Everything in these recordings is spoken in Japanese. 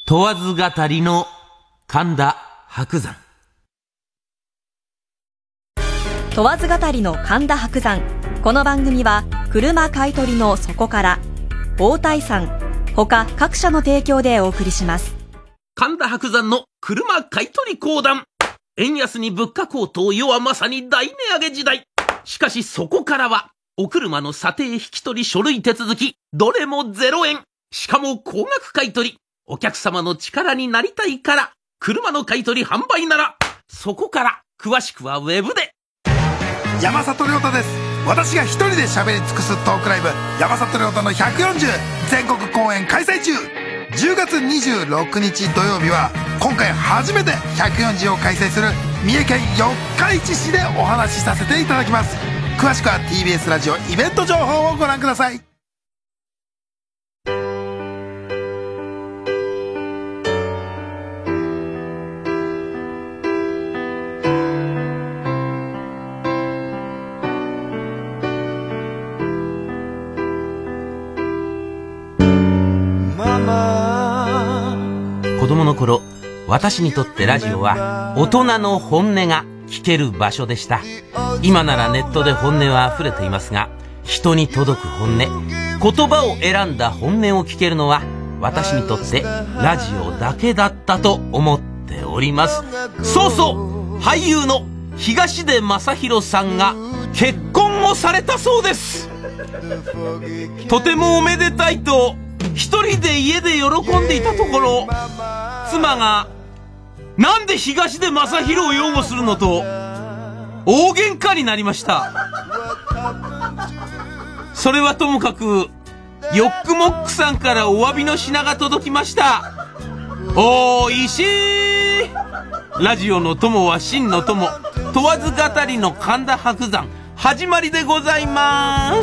問わず語りの神田伯山。 問わず語りの神田伯山。この番組は車買い取りのそこから大体さん他各社の提供でお送りします。 神田伯山の車買い取り講談。円安に物価高騰、世はまさに大値上げ時代。しかしそこからはお車の査定引き取り書類手続きどれも0円、しかも高額買い取り。お客様の力になりたいから、車の買い取り販売ならそこから。詳しくはウェブで。 山里亮太です。私が一人で喋り尽くすトークライブ、山里亮太の140全国公演開催中。10月26日土曜日は今回初めて140を開催する三重県四日市市でお話しさせていただきます。詳しくは TBS ラジオイベント情報をご覧ください。 子供の頃、私にとってラジオは大人の本音が聞ける場所でした。今ならネットで本音は溢れていますが、人に届く本音、言葉を選んだ本音を聞けるのは私にとってラジオだけだったと思っております。そうそう、俳優の東出昌大さんが結婚をされたそうです。とてもおめでたいと一人で家で喜んでいたところ、妻がなんで東出昌大を擁護するのと大喧嘩になりました。それはともかくヨックモックさんからお詫びの品が届きました。おいしい。ラジオの友は真の友、問わず語りの神田伯山、始まりでございます。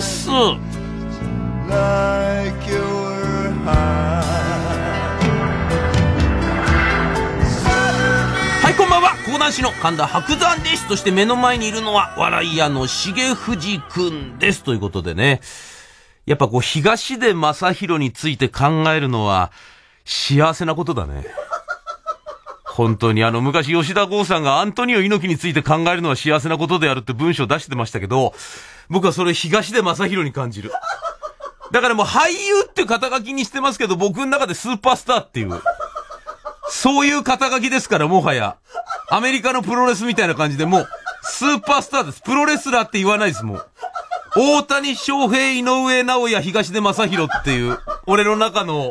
はい、こんばんは。講談師の神田伯山です。そして目の前にいるのは笑い屋の重藤くんです。ということでね、やっぱこう東出昌大について考えるのは幸せなことだね。本当に昔吉田剛さんがアントニオ猪木について考えるのは幸せなことであるって文章を出してましたけど、僕はそれ東出昌大に感じる。だからもう俳優って肩書きにしてますけど、僕の中でスーパースターっていう、そういう肩書きですから、もはやアメリカのプロレスみたいな感じで、もうスーパースターです。プロレスラーって言わないです。もう大谷翔平、井上尚弥、東出昌大っていう俺の中の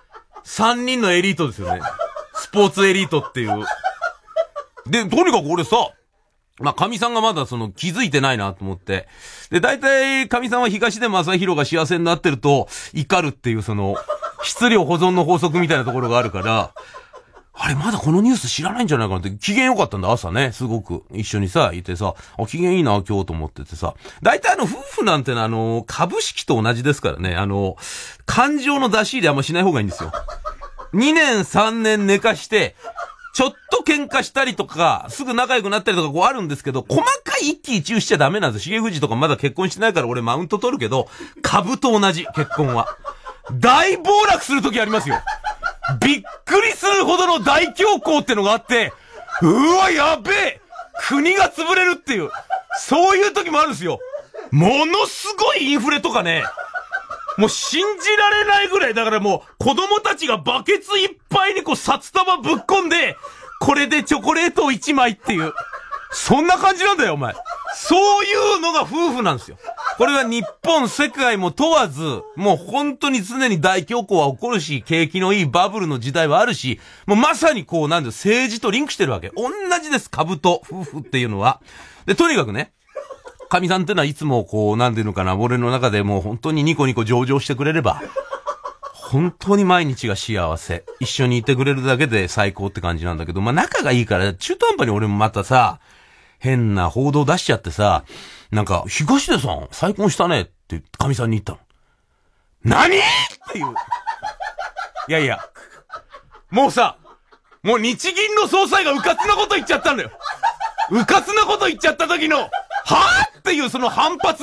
3人のエリートですよね。スポーツエリートっていう。で、とにかく俺さ、神さんがまだ気づいてないなと思って。で、大体神さんは東出昌大が幸せになってると怒るっていう質量保存の法則みたいなところがあるから、あれまだこのニュース知らないんじゃないかなって、機嫌良かったんだ、朝ね、すごく。一緒にさ、いてさ、機嫌いいな、今日と思っててさ。大体夫婦なんて株式と同じですからね、感情の出し入れあんましない方がいいんですよ。2年3年寝かして、ちょっと喧嘩したりとか、すぐ仲良くなったりとかこうあるんですけど、細かい一喜一憂しちゃダメなんです。重藤とかまだ結婚してないから俺マウント取るけど、株と同じ、結婚は。大暴落する時ありますよ。びっくりするほどの大恐慌ってのがあって、うわ、やべえ、国が潰れるっていう、そういう時もあるんですよ。ものすごいインフレとかね、もう信じられないぐらい、だからもう子供たちがバケツいっぱいに札束ぶっ込んで、これでチョコレートを1枚っていう、そんな感じなんだよお前。そういうのが夫婦なんですよ。これは日本世界も問わず、もう本当に常に大恐慌は起こるし、景気のいいバブルの時代はあるし、もうまさに政治とリンクしてるわけ。同じです、株と夫婦っていうのは。で、とにかくね、神さんってのはいつも俺の中でもう本当にニコニコ上々してくれれば、本当に毎日が幸せ。一緒にいてくれるだけで最高って感じなんだけど、仲がいいから中途半端に俺もまたさ、変な報道出しちゃってさ、東出さん再婚したねって神さんに言ったの。何っていう。いやいや、もうさ、もう日銀の総裁がうかつなこと言っちゃったんだよ。うかつなこと言っちゃった時の、はぁっていうその反発、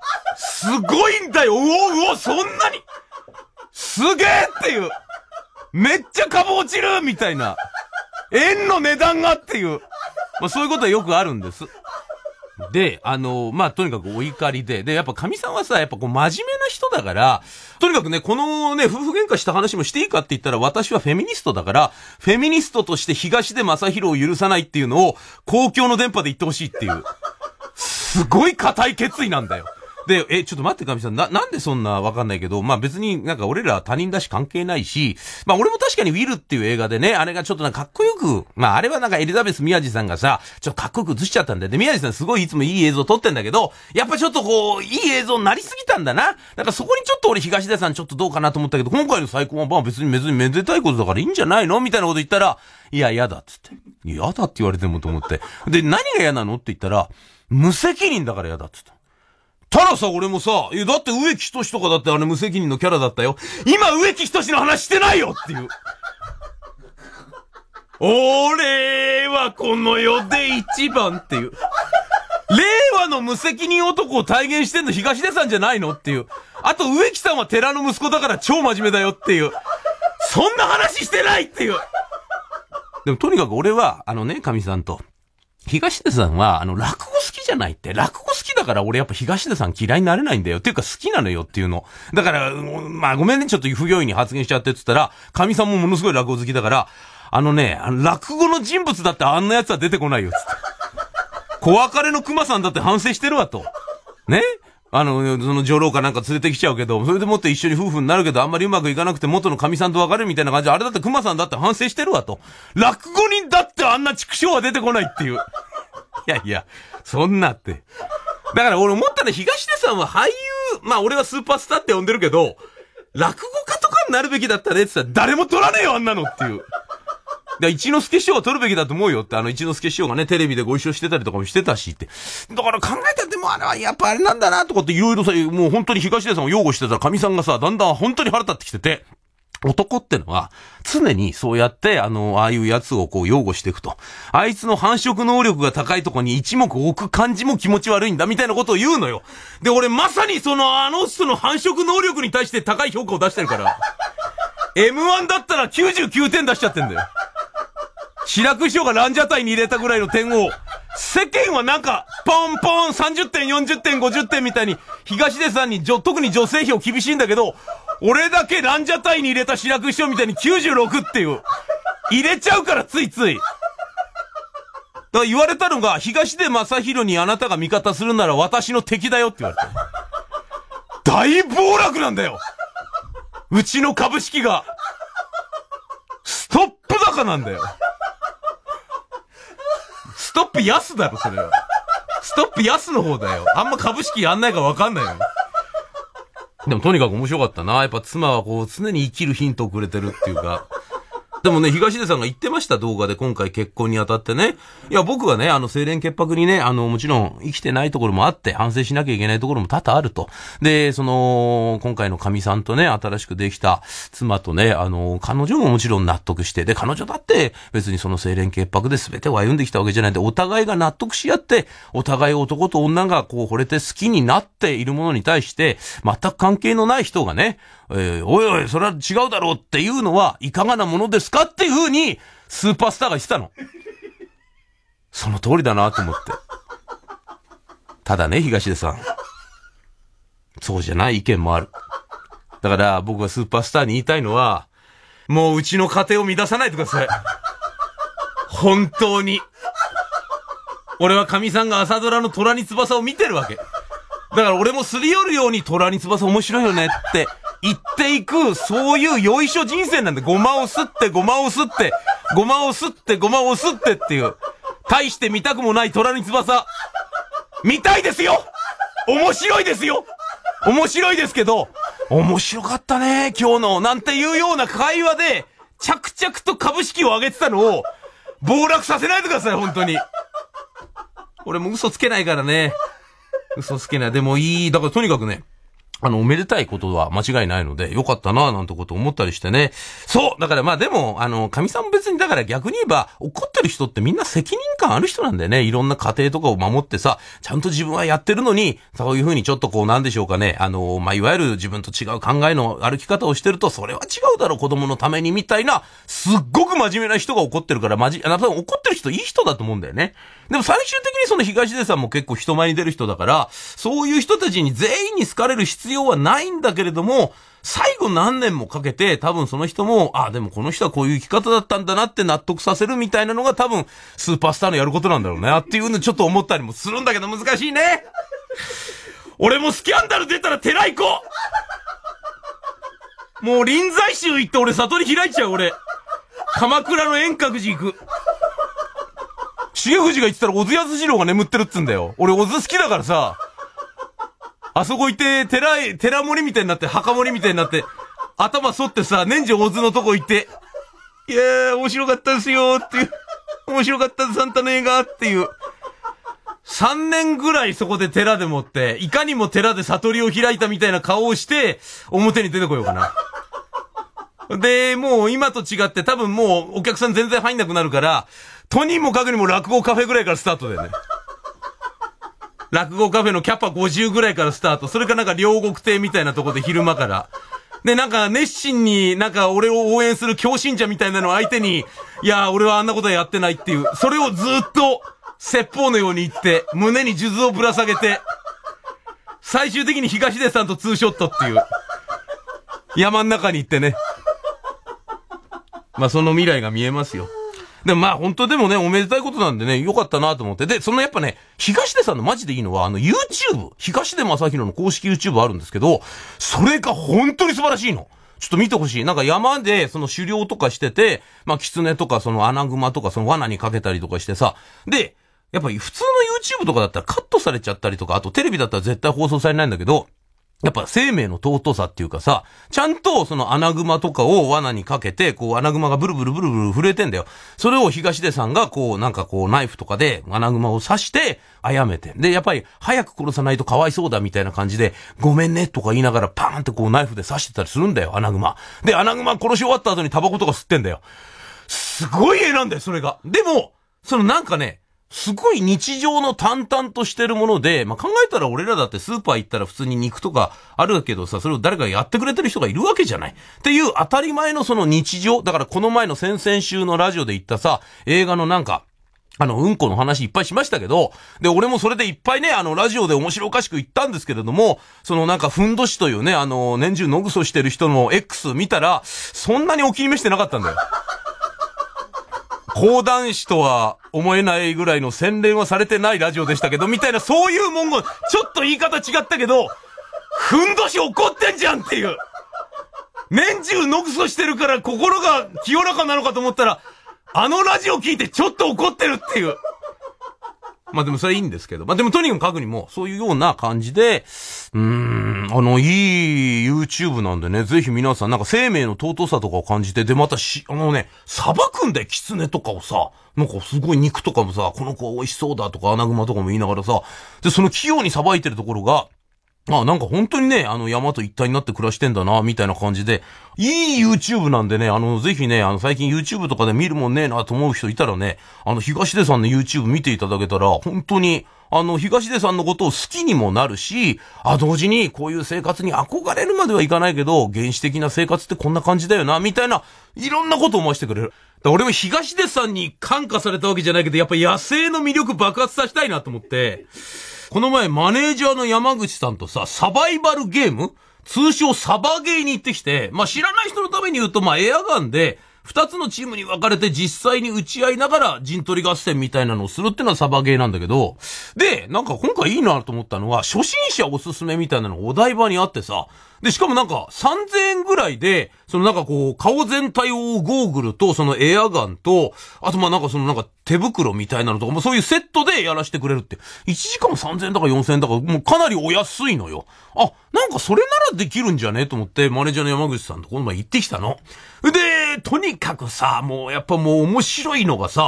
すごいんだよ。うお、そんなにすげえっていう。 めっちゃ株落ちるみたいな。円の値段がっていう。まあそういうことはよくあるんです。で、まあ、とにかくお怒りで、やっぱ神さんはさ、やっぱこう真面目な人だから、とにかくね、このね、夫婦喧嘩した話もしていいかって言ったら、私はフェミニストだから、フェミニストとして東出正宏を許さないっていうのを、公共の電波で言ってほしいっていう、すごい固い決意なんだよ。で、ちょっと待って神さん、なんでそんなわかんないけど、まあ別になんか俺ら他人だし関係ないし、まあ俺も確かにウィルっていう映画でね、あれがちょっとなんかかっこよく、まああれはなんかエリザベス宮治さんがさ、ちょっとかっこよく映しちゃったんだよ。で、宮治さんすごいいつもいい映像撮ってんだけど、やっぱちょっとこう、いい映像になりすぎたんだな。なんかそこにちょっと俺東出さんちょっとどうかなと思ったけど、今回の再婚はまあ別にめでたいことだからいいんじゃないのみたいなこと言ったら、いや、嫌だっつって。嫌だって言われてもと思って。で、何が嫌なのって言ったら、無責任だから嫌だっつって。たださ、俺もさ、だって植木仁とかだってあれ無責任のキャラだったよ。今植木仁の話してないよっていう。俺はこの世で一番っていう。令和の無責任男を体現してんの東出さんじゃないのっていう。あと植木さんは寺の息子だから超真面目だよっていう。そんな話してないっていう。でもとにかく俺は、神さんと、東出さんは、落語好きじゃないって。落語好きだから俺やっぱ東出さん嫌いになれないんだよ。っていうか好きなのよっていうの。だから、まあごめんね、ちょっと不用意に発言しちゃってって言ったら、神さんもものすごい落語好きだから、落語の人物だってあんな奴は出てこないよ、つって。小別れの熊さんだって反省してるわと。ね？その女郎かなんか連れてきちゃうけど、それでもって一緒に夫婦になるけど、あんまりうまくいかなくて元の神さんと別れるみたいな感じで、あれだって熊さんだって反省してるわと。落語にだってあんな畜生は出てこないっていう。いや、そんなって。だから俺思ったね、東出さんは俳優、まあ俺はスーパースターって呼んでるけど、落語家とかになるべきだったねって言ったら誰も取らねえよあんなのっていう。一之輔師匠は取るべきだと思うよって、一之輔師匠がね、テレビでご一緒してたりとかもしてたしって。だから考えたってもあれはやっぱあれなんだなとかっていろいろさ、もう本当に東出さんを擁護してたら神さんがさ、だんだん本当に腹立ってきてて、男ってのは、常にそうやって、ああいうやつをこう擁護していくと。あいつの繁殖能力が高いとこに一目置く感じも気持ち悪いんだ、みたいなことを言うのよ。で、俺まさにその人の繁殖能力に対して高い評価を出してるから。M1 だったら99点出しちゃってんだよ。白く師匠がランジャタイに入れたぐらいの点を、世間はなんか、ポンポン30点、40点、50点みたいに、東出さんに特に女性票厳しいんだけど、俺だけランジャタイに入れた白く師匠みたいに96っていう、入れちゃうからついつい。だから言われたのが、東出正宏にあなたが味方するなら私の敵だよって言われた。大暴落なんだよ。うちの株式が、ストップ高なんだよ。ストップ安だろ、それは。ストップ安の方だよ。あんま株式やんないかわかんないよ。でもとにかく面白かったな。やっぱ妻はこう常に生きるヒントをくれてるっていうか。でもね、東出さんが言ってました、動画で今回結婚にあたってね。いや、僕はね、清廉潔白にね、もちろん生きてないところもあって、反省しなきゃいけないところも多々あると。で、今回の神さんとね、新しくできた妻とね、彼女ももちろん納得して、で、彼女だって別にその清廉潔白で全てを歩んできたわけじゃないんで、お互いが納得し合って、お互い男と女がこう惚れて好きになっているものに対して、全く関係のない人がね、おいおい、それは違うだろうっていうのはいかがなものですかっていう風に、スーパースターが言ってたの。その通りだなと思って。ただね、東出さん。そうじゃない意見もある。だから僕はスーパースターに言いたいのは、もううちの家庭を乱さないでください。本当に。俺は神さんが朝ドラの虎に翼を見てるわけ。だから俺もすり寄るように虎に翼面白いよねって言っていく、そういうよいしょ人生なんで、ごまをすって、ごまをすって、ごまをすって、ごまをすってっていう、大して見たくもない虎に翼、見たいですよ！面白いですよ！面白いですけど、面白かったね、今日の、なんていうような会話で、着々と株式を上げてたのを、暴落させないでください、本当に。俺も嘘つけないからね。嘘つけない。でもいい。だからとにかくね、 おめでたいことは間違いないので、よかったなぁなんてこと思ったりしてね。そうだからまあでも、神さんも別にだから逆に言えば、怒ってる人ってみんな責任感ある人なんだよね。いろんな家庭とかを守ってさ、ちゃんと自分はやってるのに、そういう風にちょっとこうなんでしょうかね。まあいわゆる自分と違う考えの歩き方をしてると、それは違うだろ、子供のためにみたいな、すっごく真面目な人が怒ってるから、怒ってる人いい人だと思うんだよね。でも最終的にその東出さんも結構人前に出る人だから、そういう人たちに全員に好かれる必要はないんだけれども、最後何年もかけて多分その人も、でもこの人はこういう生き方だったんだなって納得させるみたいなのが多分スーパースターのやることなんだろうなっていうのちょっと思ったりもするんだけど難しいね。俺もスキャンダル出たら寺行こう。もう臨済宗行って俺悟り開いちゃう俺。鎌倉の円覚寺行く。重藤が言ってたら小津安二郎が眠ってるっつんだよ。俺小津好きだからさ、あそこ行って寺森みたいになって墓森みたいになって頭反ってさ、年中小津のとこ行って、いやー面白かったですよっていう、面白かったですサンタの映画っていう、3年ぐらいそこで寺でもって、いかにも寺で悟りを開いたみたいな顔をして表に出てこようかな。で、もう今と違って多分もうお客さん全然入んなくなるから、とにもかくにも落語カフェぐらいからスタートだよね。落語カフェのキャパ50ぐらいからスタート。それかなんか両国亭みたいなとこで昼間から。で、なんか熱心になんか俺を応援する教信者みたいなのを相手に、いや、俺はあんなことはやってないっていう。それをずっと説法のように言って、胸に数珠をぶら下げて、最終的に東出さんとツーショットっていう。山の中に行ってね。まあその未来が見えますよ。でもまあ本当でもね、おめでたいことなんでね、よかったなと思って。で、そのやっぱね、東出さんのマジでいいのは、YouTube、東出正宏の公式 YouTube あるんですけど、それが本当に素晴らしいの。ちょっと見てほしい。なんか山でその狩猟とかしてて、まあ狐とかその穴熊とかその罠にかけたりとかしてさ、で、やっぱり普通の YouTube とかだったらカットされちゃったりとか、あとテレビだったら絶対放送されないんだけど、やっぱ生命の尊さっていうかさ、ちゃんとその穴熊とかを罠にかけて、こう穴熊がブルブルブルブル震えてんだよ。それを東出さんがこうなんかこうナイフとかで穴熊を刺して殺めて。で、やっぱり早く殺さないとかわいそうだみたいな感じで、ごめんねとか言いながらパーンってこうナイフで刺してたりするんだよ、穴熊。で、穴熊殺し終わった後にタバコとか吸ってんだよ。すごい絵なんだよ、それが。でも、そのなんかね、すごい日常の淡々としてるもので、まあ、考えたら俺らだってスーパー行ったら普通に肉とかあるけどさ、それを誰かやってくれてる人がいるわけじゃない。っていう当たり前のその日常、だからこの前の先々週のラジオで言ったさ、映画のなんか、うんこの話いっぱいしましたけど、で、俺もそれでいっぱいね、ラジオで面白おかしく言ったんですけれども、そのなんか、ふんどしというね、年中のぐそしてる人の X 見たら、そんなにお気に召してなかったんだよ。講談師とは思えないぐらいの洗練はされてないラジオでしたけど、みたいなそういう文言、ちょっと言い方違ったけど、ふんどし怒ってんじゃんっていう。年中のぐそしてるから心が清らかなのかと思ったら、ラジオ聞いてちょっと怒ってるっていう。まあでもそれいいんですけど。まあでもとにかくにもそういうような感じで、いい YouTube なんでね、ぜひ皆さんなんか生命の尊さとかを感じて、でまた裁くんだよ、狐とかをさ、なんかすごい肉とかもさ、この子は美味しそうだとか穴熊とかも言いながらさ、でその器用に裁いてるところが、なんか本当にね、山と一体になって暮らしてんだな、みたいな感じで、いい YouTube なんでね、ぜひね、最近 YouTube とかで見るもんねえなと思う人いたらね、東出さんの YouTube 見ていただけたら、本当に、東出さんのことを好きにもなるし、同時にこういう生活に憧れるまではいかないけど、原始的な生活ってこんな感じだよな、みたいな、いろんなことを思わせてくれる。俺も東出さんに感化されたわけじゃないけど、やっぱ野生の魅力爆発させたいなと思って、この前マネージャーの山口さんとさ、サバイバルゲーム通称サバゲーに行ってきて、まあ、知らない人のために言うと、まあ、エアガンで、二つのチームに分かれて実際に打ち合いながら陣取り合戦みたいなのをするっていうのはサバゲーなんだけど、で、なんか今回いいなと思ったのは、初心者おすすめみたいなのがお台場にあってさ、で、しかもなんか3000円ぐらいで、そのなんかこう、顔全体を覆うゴーグルと、そのエアガンと、あとまあなんかそのなんか手袋みたいなのとか、もうそういうセットでやらせてくれるって。1時間3000円だか4000円だか、もうかなりお安いのよ。なんかそれならできるんじゃねと思って、マネージャーの山口さんとこの前行ってきたの。で、とにかくさ、もうやっぱもう面白いのがさ、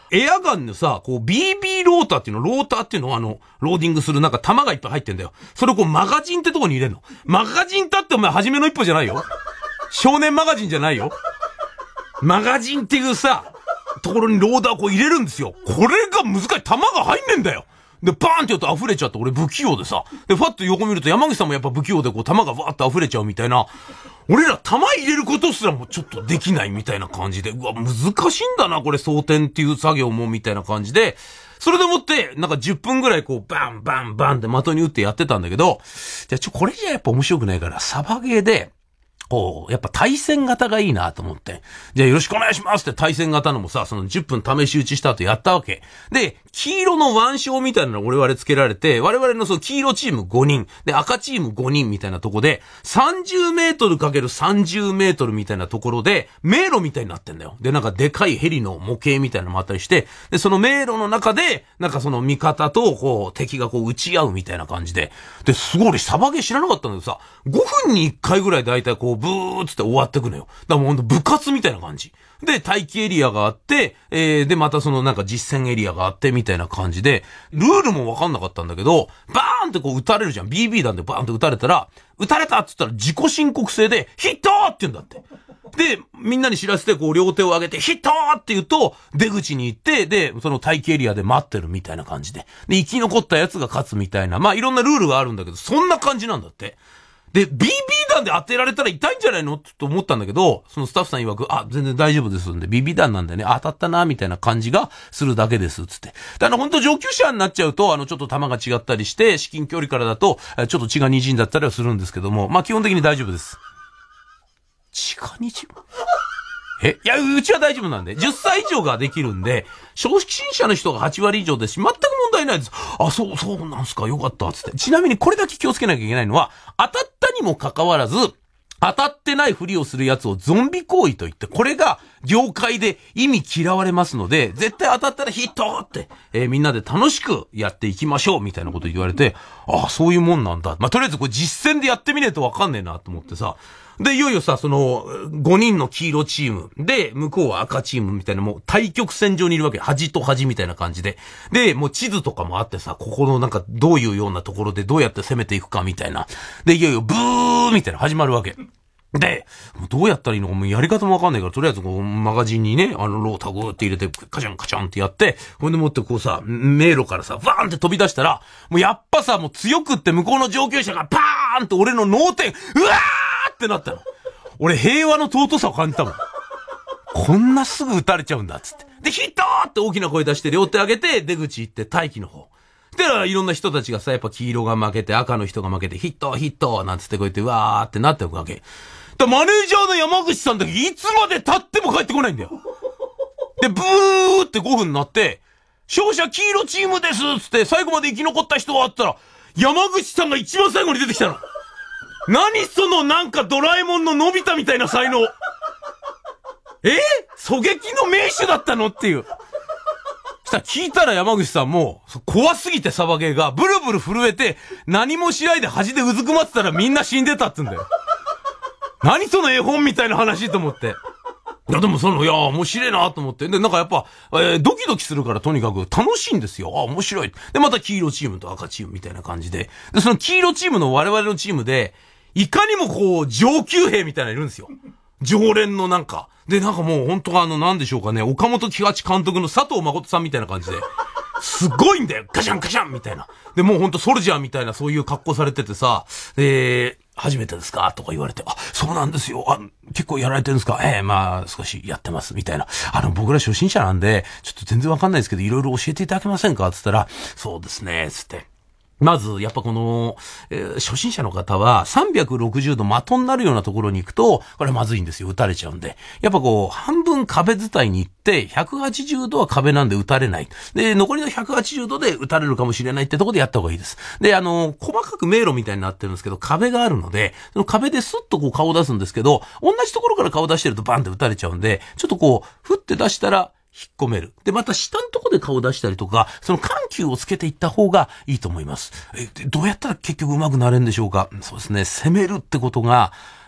エアガンのさ、こう BB ローターっていうのロはローディングするなんか弾がいっぱい入ってんだよ。それをこうマガジンってとこに入れんの。マガジンだってお前初めの一歩じゃないよ。少年マガジンじゃないよ。マガジンっていうさ、ところにローダーをこう入れるんですよ。これが難しい。弾が入んねんだよ。で、バーンってやると溢れちゃって、俺不器用でさ。で、ファッと横見ると山口さんもやっぱ不器用でこう弾がわーっと溢れちゃうみたいな。俺ら弾入れることすらもちょっとできないみたいな感じで、うわ、難しいんだな、これ装填っていう作業もみたいな感じで、それでもって、なんか10分ぐらいこう、バンバンバンって的に打ってやってたんだけど、じゃあこれじゃやっぱ面白くないから、サバゲーで、こう、やっぱ対戦型がいいなと思って。じゃあよろしくお願いしますって対戦型のもさ、その10分試し打ちした後やったわけ。で、黄色の腕章みたいなの我々つけられて、我々のその黄色チーム5人、で赤チーム5人みたいなとこで、30メートルかける30メートルみたいなところで、迷路みたいになってんだよ。で、なんかでかいヘリの模型みたいなのもあったりして、で、その迷路の中で、なんかその味方とこう、敵がこう打ち合うみたいな感じで、で、すごい俺サバゲー知らなかったんだけどさ、5分に1回ぐらいだいたいこう、ブーつって終わってくのよ。だからもうほんと部活みたいな感じ。で、待機エリアがあって、で、またそのなんか実践エリアがあってみたいな感じで、ルールもわかんなかったんだけど、バーンってこう撃たれるじゃん。BB 弾でバーンって撃たれたら、撃たれたって言ったら自己申告制で、ヒットーって言うんだって。で、みんなに知らせてこう両手を上げて、ヒットーって言うと、出口に行って、で、その待機エリアで待ってるみたいな感じで。で、生き残ったやつが勝つみたいな。まあいろんなルールがあるんだけど、そんな感じなんだって。で、BB 弾で当てられたら痛いんじゃないのと思ったんだけど、そのスタッフさん曰く、全然大丈夫ですんで、BB 弾なんでね、当たったな、みたいな感じがするだけです、つって。で、本当上級者になっちゃうと、ちょっと弾が違ったりして、至近距離からだと、ちょっと血が滲んだったりはするんですけども、まあ基本的に大丈夫です。血が滲む？いや、うちは大丈夫なんで、10歳以上ができるんで、初心者の人が8割以上ですし、全く問題ないです。そうなんすか、よかった、つって。ちなみにこれだけ気をつけなきゃいけないのは、当たったにもかかわらず、当たってないふりをするやつをゾンビ行為と言って、これが業界で意味嫌われますので、絶対当たったらヒットって、みんなで楽しくやっていきましょうみたいなこと言われて、そういうもんなんだ。まあ、とりあえずこれ実践でやってみねえとわかんねえなと思ってさ。で、いよいよさ、その、5人の黄色チームで、向こうは赤チームみたいな、もう対極戦場にいるわけ。端と端みたいな感じで。で、もう地図とかもあってさ、ここのなんかどういうようなところでどうやって攻めていくかみたいな。で、いよいよブーみたいな始まるわけ。で、どうやったらいいのかもうやり方もわかんないから、とりあえずこう、マガジンにね、ロータグーって入れて、カチャンカチャンってやって、ほんでもってこうさ、迷路からさ、バーンって飛び出したら、もうやっぱさ、もう強くって向こうの上級者がパーンと俺の脳天、うわーってなったの。俺平和の尊さを感じたもん。こんなすぐ撃たれちゃうんだっつって。で、ヒットーって大きな声出して両手上げて出口行って待機の方。で、いろんな人たちがさ、やっぱ黄色が負けて赤の人が負けてヒットヒットなんつってこうやってわーってなっておくわけ。マネージャーの山口さんだけいつまで経っても帰ってこないんだよ。で、ブーって5分になって、勝者黄色チームですつって最後まで生き残った人があったら、山口さんが一番最後に出てきたの。何そのなんかドラえもんののび太みたいな才能。狙撃の名手だったのっていう。したら聞いたら山口さんも、怖すぎてサバゲーがブルブル震えて、何もしないで端でうずくまってたらみんな死んでたってんだよ。何その絵本みたいな話と思って。いやでも面白いなと思って。で、なんかやっぱ、ドキドキするからとにかく楽しいんですよ。面白い。で、また黄色チームと赤チームみたいな感じで。で、その黄色チームの我々のチームで、いかにもこう、上級兵みたいなのいるんですよ。常連のなんか。で、なんかもう本当なんでしょうかね、岡本喜八監督の佐藤誠さんみたいな感じで。すごいんだよ。ガシャンガシャンみたいな。で、もうほんとソルジャーみたいなそういう格好されててさ、初めてですかとか言われて、そうなんですよ。結構やられてるんですか？まあ、少しやってます、みたいな。僕ら初心者なんで、ちょっと全然わかんないですけど、いろいろ教えていただけませんか？つったら、そうですね、つって。まず、やっぱこの、初心者の方は360度的になるようなところに行くと、これまずいんですよ。撃たれちゃうんで。やっぱこう、半分壁伝いに行って、180度は壁なんで撃たれない。で、残りの180度で撃たれるかもしれないってところでやった方がいいです。で、細かく迷路みたいになってるんですけど、壁があるので、その壁でスッとこう顔を出すんですけど、同じところから顔を出してるとバンって撃たれちゃうんで、ちょっとこう、ふって出したら、引っ込める。で、また下のとこで顔出したりとか、その緩急をつけていった方がいいと思います。どうやったら結局上手くなれるんでしょうか？そうですね。攻めるってことが、とって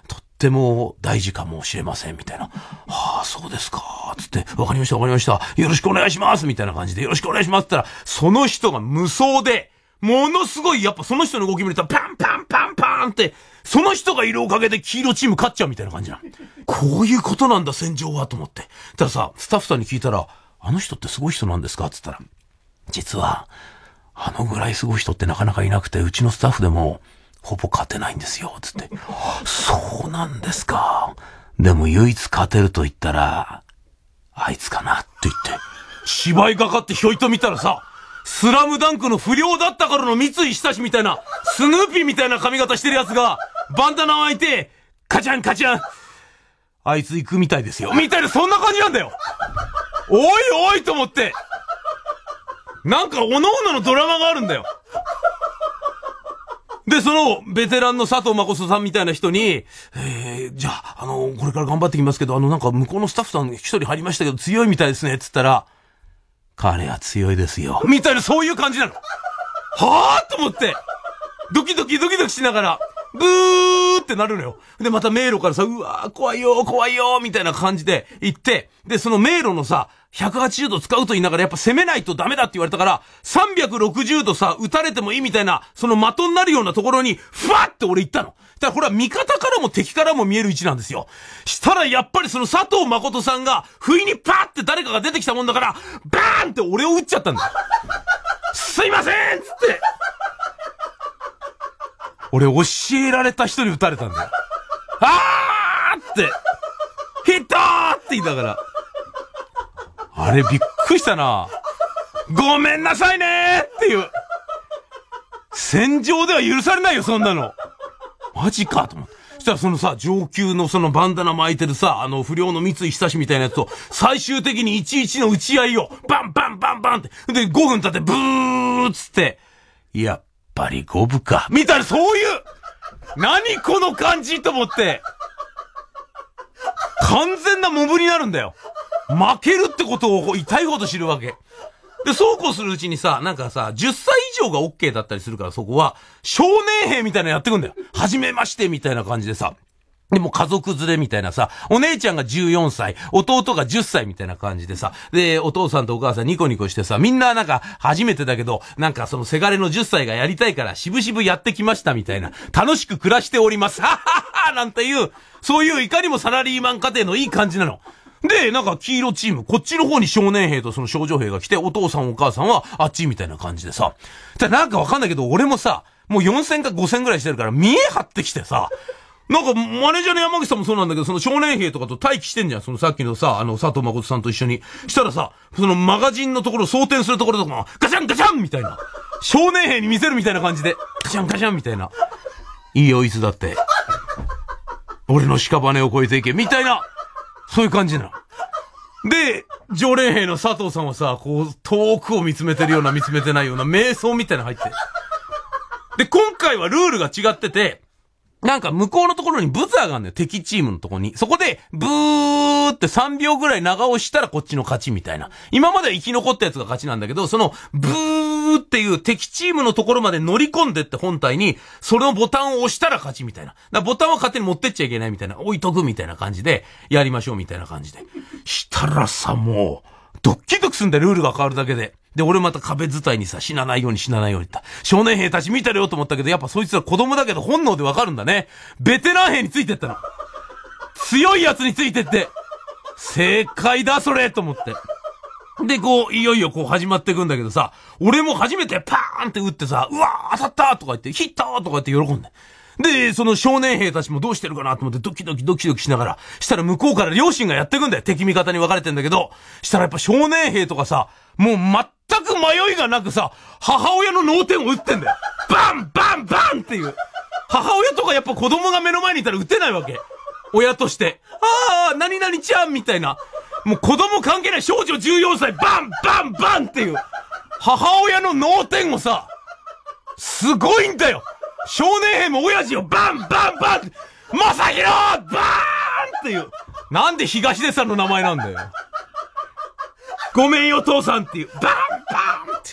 っても大事かもしれません、みたいな。はあ、そうですか、つって、わかりました。よろしくお願いします、みたいな感じで、よろしくお願いしますって言ったら、その人が無双で、ものすごい、やっぱその人の動き見ると、パンパンパンパンって、その人がいるおかげで黄色チーム勝っちゃうみたいな感じな。こういうことなんだ、戦場は、と思って。たださ、スタッフさんに聞いたら、あの人ってすごい人なんですかって言ったら、実は、あのぐらいすごい人ってなかなかいなくて、うちのスタッフでも、ほぼ勝てないんですよ、つって。そうなんですか。でも唯一勝てると言ったら、あいつかなって言って、芝居がかってひょいと見たらさ、スラムダンクの不良だったからの三井久志みたいな、スヌーピーみたいな髪型してるやつが、バンダナを開いて、カチャンカチャン、あいつ行くみたいですよ。みたいな、そんな感じなんだよ。おいおいと思って。なんか、各々のドラマがあるんだよ。で、その、ベテランの佐藤誠さんみたいな人に、じゃあ、これから頑張ってきますけど、なんか向こうのスタッフさん一人入りましたけど、強いみたいですね、つったら、彼は強いですよ。みたいな、そういう感じなの。はぁと思って、ドキドキしながら、ブーってなるのよ。で、また迷路からさ、うわー、怖いよ、みたいな感じで行って、で、その迷路のさ、180度使うと言いながらやっぱ攻めないとダメだって言われたから、360度さ、撃たれてもいいみたいな、その的になるようなところに、ふわって俺行ったの。だからこれは味方からも敵からも見える位置なんですよ。したらやっぱりその佐藤誠さんが、不意にパーって誰かが出てきたもんだから、バーンって俺を撃っちゃったんだよ。すいませんつって。俺教えられた人に撃たれたんだよ。あーって、ヒットーって言いながら。あれびっくりしたな。ごめんなさいねーっていう。戦場では許されないよ、そんなの。マジかと思って。そしたらそのさ、上級のそのバンダナ巻いてるさ、不良の三井久志みたいなやつと、最終的に11の打ち合いを、バンバンバンバンって。で、5分経ってブーつって、やっぱり5分か。みたいな、そういう、何この感じと思って、完全なモブになるんだよ。負けるってことを痛いほど知るわけ。で、そうこうするうちにさ、なんかさ、10歳以上が OK だったりするから、そこは、少年兵みたいなのやってくんだよ。はじめましてみたいな感じでさ。でも家族連れみたいなさ、お姉ちゃんが14歳、弟が10歳みたいな感じでさ、で、お父さんとお母さんニコニコしてさ、みんななんか初めてだけど、なんかそのせがれの10歳がやりたいから、しぶしぶやってきましたみたいな、楽しく暮らしております、はっはっはなんていう、そういういかにもサラリーマン家庭のいい感じなの。で、なんか黄色チーム、こっちの方に少年兵とその少女兵が来て、お父さんお母さんはあっちみたいな感じでさ、なんかわかんないけど、俺もさ、もう4000か5000ぐらいしてるから、見え張ってきてさ、なんか、マネージャーの山口さんもそうなんだけど、その少年兵とかと待機してんじゃん。そのさっきのさ、佐藤誠さんと一緒に。したらさ、そのマガジンのところ、装填するところとかも、ガチャンガチャンみたいな。少年兵に見せるみたいな感じで、ガチャンガチャンみたいな。いいよ、いつだって。俺の屍を越えていけ、みたいな。そういう感じなの。で、常連兵の佐藤さんはさ、こう、遠くを見つめてるような、見つめてないような、瞑想みたいなの入って。で、今回はルールが違ってて、なんか向こうのところにブザーがあるんだよ。敵チームのところに。そこで、ブーって3秒ぐらい長押したらこっちの勝ちみたいな。今までは生き残ったやつが勝ちなんだけど、その、ブーっていう敵チームのところまで乗り込んでって本体に、そのボタンを押したら勝ちみたいな。だからボタンは勝手に持ってっちゃいけないみたいな。置いとくみたいな感じで、やりましょうみたいな感じで。したらさ、もう、ドッキドキすんだよ、ルールが変わるだけで。で、俺また壁伝いにさ、死なないように言った。少年兵たち見てるよと思ったけど、やっぱそいつら子供だけど本能でわかるんだね。ベテラン兵についてったの。強いやつについてって。正解だ、それと思って。で、こう、いよいよこう始まっていくんだけどさ、俺も初めてパーンって撃ってさ、うわー当たったとか言って、ヒットとか言って喜んで。で、その少年兵たちもどうしてるかなと思ってドキドキしながら、したら向こうから両親がやってくんだよ。敵味方に分かれてんだけど、したらやっぱ少年兵とかさ、もう全く迷いがなくさ、母親の脳天を撃ってんだよ。バンバンバンっていう。母親とかやっぱ子供が目の前にいたら撃てないわけ。親として。何々ちゃんみたいな。もう子供関係ない少女14歳、バンバンバンっていう。母親の脳天をさ、すごいんだよ。少年兵も親父をバンバンバンまさひろバーンっていう。なんで東出さんの名前なんだよ。ごめんよ父さんっていう。バンバンって。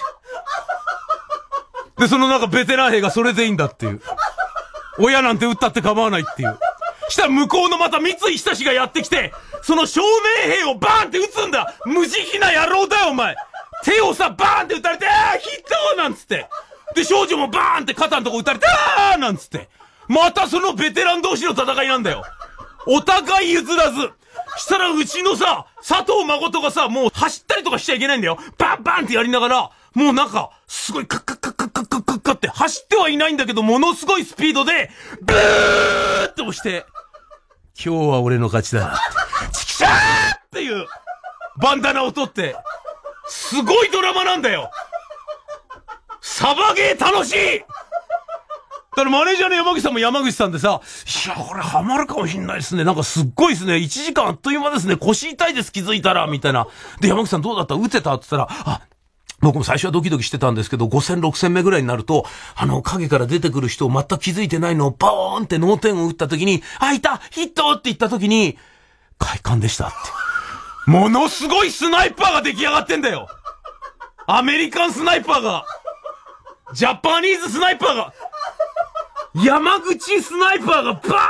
で、そのなんかベテラン兵がそれでいいんだっていう。親なんて撃ったって構わないっていう。 したら向こうのまた三井久志がやってきて、その少年兵をバーンって撃つんだ。無慈悲な野郎だよお前。手をさバーンって撃たれて、ヒットなんつって。で少女もバーンって肩のとこ撃たれて、なんつって。またそのベテラン同士の戦いなんだよ。お互い譲らず。したらうちのさ、佐藤誠がさ、もう走ったりとかしちゃいけないんだよ。バンバンってやりながら、もうなんか、すごいカッカッカッカッカッカッカッカッって走ってはいないんだけど、ものすごいスピードで、ブーって押して、今日は俺の勝ちだなって。チキシャーっていう、バンダナを取って、すごいドラマなんだよ。サバゲー楽しい。だからマネージャーの山口さんも山口さんでさ、いや、これハマるかもしんないですね。なんかすっごいですね。1時間あっという間ですね。腰痛いです、気づいたら、みたいな。で、山口さんどうだった？打てたって言ったら、あ、僕も最初はドキドキしてたんですけど、5戦6戦目ぐらいになると、影から出てくる人を全く気づいてないのをボーンって脳天を打った時に、あ、いた！ヒットって言った時に、快感でしたって。ものすごいスナイパーが出来上がってんだよ。アメリカンスナイパーが。ジャパニーズスナイパーが。山口スナイパーがバーン！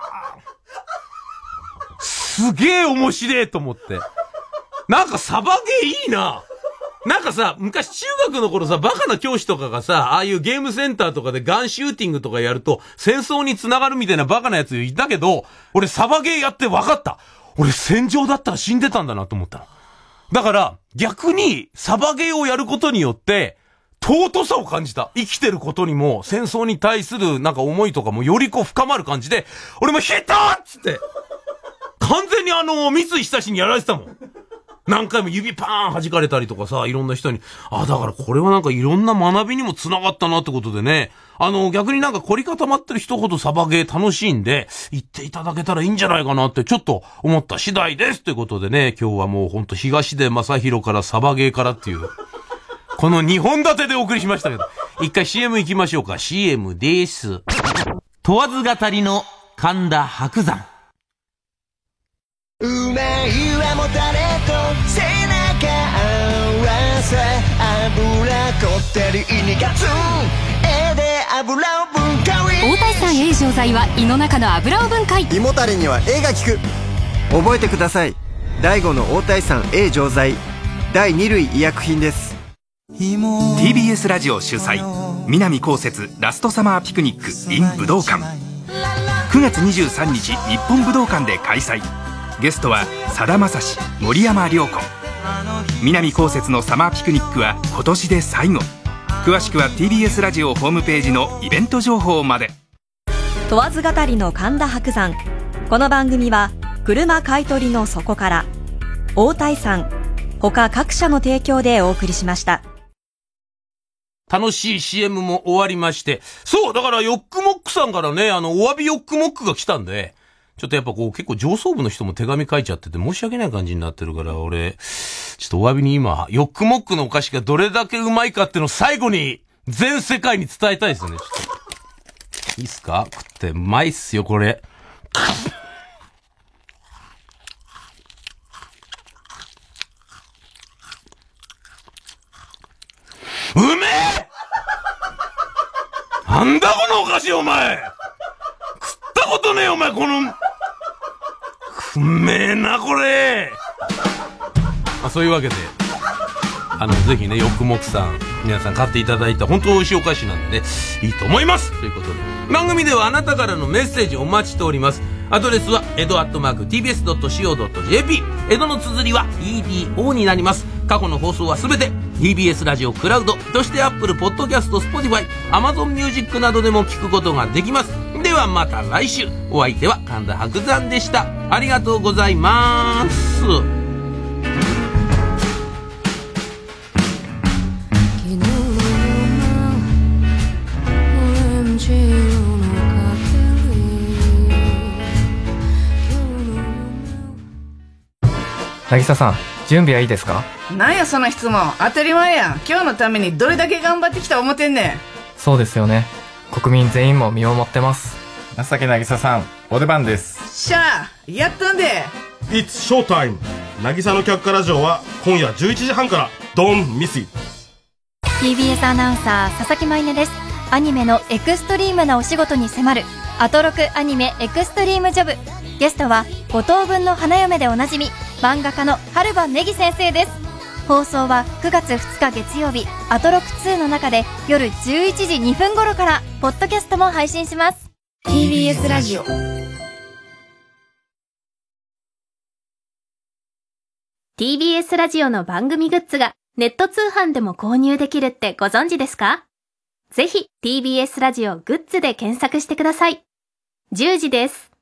すげえ面白いと思って。なんかサバゲーいいな。なんかさ、昔中学の頃さ、バカな教師とかがさ、ああいうゲームセンターとかでガンシューティングとかやると戦争に繋がるみたいなバカなやついたけど、俺サバゲーやって分かった。俺戦場だったら死んでたんだなと思ったの。だから逆にサバゲーをやることによって、尊さを感じた。生きてることにも、戦争に対するなんか思いとかもよりこう深まる感じで、俺もヒットーっつって、完全に三井久志にやられてたもん。何回も指パーン弾かれたりとかさ、いろんな人に、だからこれはなんかいろんな学びにも繋がったなってことでね、逆になんか凝り固まってる人ほどサバゲー楽しいんで、言っていただけたらいいんじゃないかなってちょっと思った次第ですということでね、今日はもうほんと東出正宏からサバゲーからっていう、この2本立てでお送りしましたけど、一回 CM 行きましょうか。 CM です。問わず語りの神田伯山。 うまいはもたれと背中合わせ油こってりにガツン絵で油を分解大谷さん A 錠剤は胃の中の油を分解胃もたれには A が効く。覚えてください。第5の大谷さん A 錠剤第2類医薬品です。 TBS ラジオ主催南こうせつラストサマーピクニック in 武道館9月23日日本武道館で開催。ゲストはさだまさし、森山良子。南こうせつのサマーピクニックは今年で最後。詳しくは TBS ラジオホームページのイベント情報まで。 問わず語りの神田伯山。この番組は車買取の底から大谷さん他各社の提供でお送りしました。 楽しい CM も終わりまして。そう、だからヨックモックさんからね、お詫びヨックモックが来たんで、ちょっとやっぱこう結構上層部の人も手紙書いちゃってて申し訳ない感じになってるから、俺、ちょっとお詫びに今、ヨックモックのお菓子がどれだけうまいかっていうのを最後に全世界に伝えたいですよね。ちょっといいっすか？食ってうまいっすよ、これ。うめえ！なんだこのお菓子お前！食ったことねえお前この、うめえなこれ！そういうわけで、ぜひね、ヨックモックさん、皆さん買っていただいた本当美味しいお菓子なんでね、いいと思いますということで、番組ではあなたからのメッセージお待ちしております。アドレスはedo@tbs.co.jp、 江戸の綴りは EDO になります。過去の放送はすべて TBS ラジオクラウド、そして Apple Podcast、Spotify、Amazon Music などでも聞くことができます。ではまた来週。お相手は神田伯山でした。ありがとうございます。 渚さん、準備はいいですか？ なんやその質問、当たり前やん。今日のためにどれだけ頑張ってきた思ってんねん。 そうですよね。国民全員も見守ってます。 情け渚さん、お出番です。 しゃあ、やったんで。 It's showtime。 渚の客から城は今夜11時半から。 Don't miss it。 TBS アナウンサー佐々木舞音です。アニメのエクストリームなお仕事に迫るアトロクアニメエクストリームジョブ。ゲストは五等分の花嫁でおなじみ漫画家の春場ねぎ先生です。放送は9月2日月曜日、アトロク2の中で夜11時2分頃からポッドキャストも配信します。 TBS ラジオ。 TBS ラジオの番組グッズがネット通販でも購入できるってご存知ですか？ぜひ TBS ラジオグッズで検索してください。10時です。